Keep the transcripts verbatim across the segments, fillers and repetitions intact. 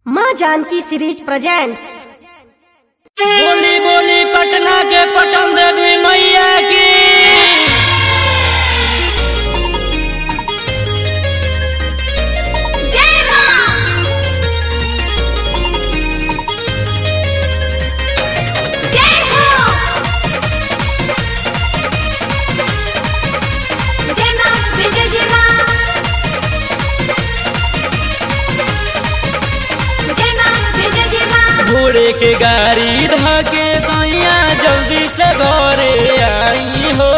माँ Janaki series presents. बोली बोली पटना के पटन देवी मैया की। जय माँ। जय हो। जय माँ, जय जय जय माँ। जय माँ, जय जय जय माँ। घोड़े के गाड़ी धाके सैया जल्दी से घरे आई हो।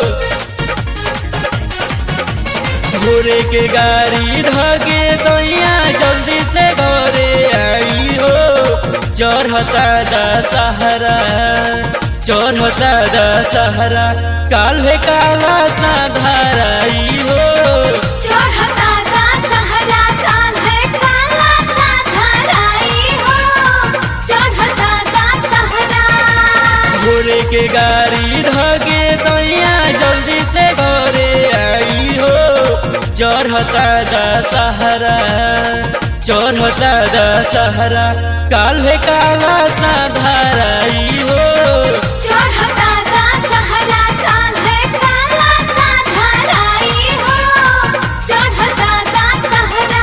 घोड़े के गाड़ी धाके सैया जल्दी से घरे आई हो। चढ़ता दशहरा चढ़ता दशहरा काल्हे काला साधाराई हो। चढ़ता दशहरा काल्हे काला साधाराई हो। चढ़ता दशहरा। घोड़े के गाड़ी धागे सैया जल्दी से घरे आई हो। चढ़ता दशहरा चढ़ता दशहरा काल्हे काला साधाराई हो। चढ़ता दशहरा काल्हे काला साधाराई हो। चढ़ता दशहरा।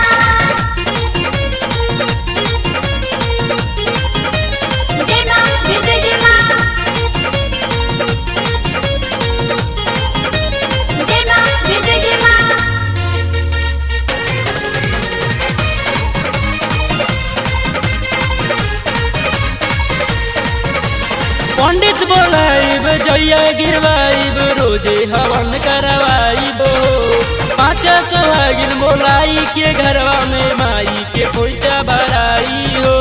जय माँ, जय जय जय माँ। जय माँ, जय जय जय माँ। पंडित बोलाइब जैया गिरवाइब रोजे हवन करवाइब। पाँच सोहागिन बोलाई के घरवा में माई के खोइचा भराई हो।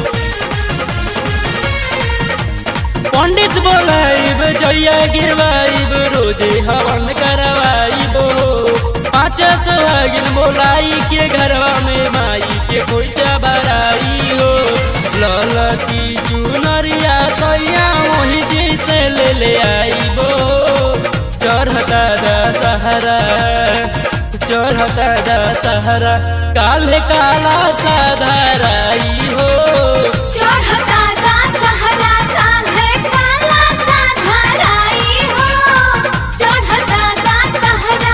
पंडित बोलाइब जैया गिरवाइब रोजे हवन करवाइब। पाँच सोहागिन बोलाई के घरवा में माई के खोइचा भराई हो। ललकी चुनरिया सैया वही जैसे ले ले आईबो। चढ़ता दशहरा चढ़ता दशहरा काल्हे काला साधाराई हो। चढ़ता दशहरा काल्हे काला साधाराई हो। चढ़ता दशहरा।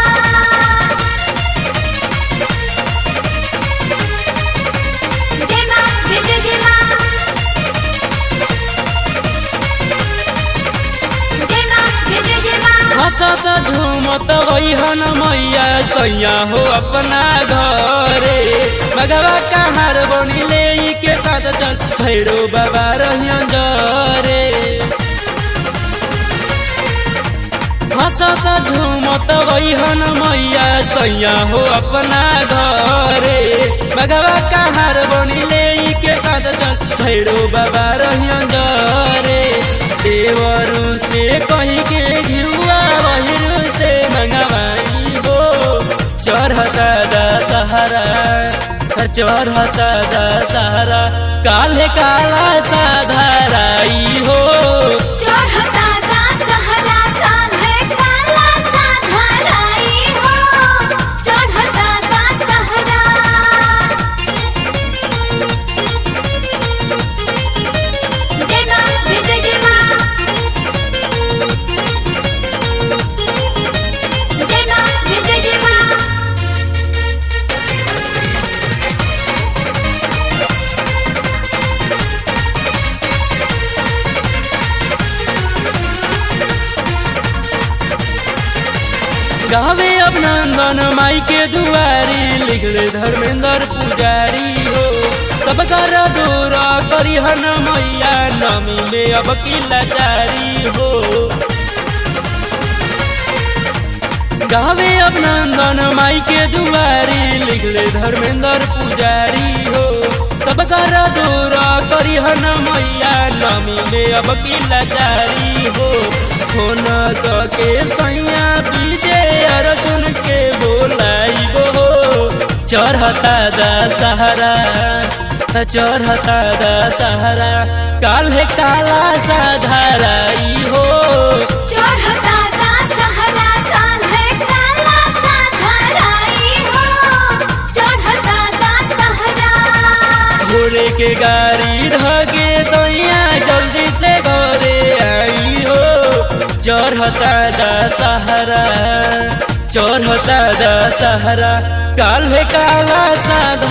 जय माँ, जय जय जय माँ। जय माँ, जय जय जय माँ। हंसत झूमत वहीहन मैया सैया हो अपना घरे। मगवा कहार बनी ले के साथ चल भैरो बाबा रहियन जरे। हंसत झूमत वहीहन मैया सैया हो अपना घरे। मगवा कहार बनी ले के साथ चल भैरो बाबा रहियन जरे। देवरू से कही के घिउआ बहिरू से मंगवाई हो। चढ़ता दशहरा चढ़ता दशहरा काल्हे काला साधाराई हो। चढ़ता दशहरा काल्हे काला साधाराई हो। चढ़ता दशहरा। जय माँ, जय जय जय माँ। जय माँ, जय जय जय माँ। गावे अभिनंदन माई के दुआरी लिखले धर्मेंद्र पुजारी हो। सब कर दूर करी हन मैया नमी में अब की लाचारी हो। गावे अभिनंदन माई के दुआरी लिखले धर्मेंद्र पुजारी हो। सब कर दूर करी हन मैया नमी में अब की लाचारी हो। फोन के सैया विजय अर्जुन के बोलाइबो। चढ़ता दशहरा चढ़ता दशहरा काल्हे काला साधाराई हो। चढ़ता दशहरा काल्हे काला साधाराई हो। चढ़ता दशहरा। भोरे के गाड़ी धके सैया जल्दी से घरे आई हो। चढ़ता दशहरा चढ़ता दशहरा काल्हे काला सा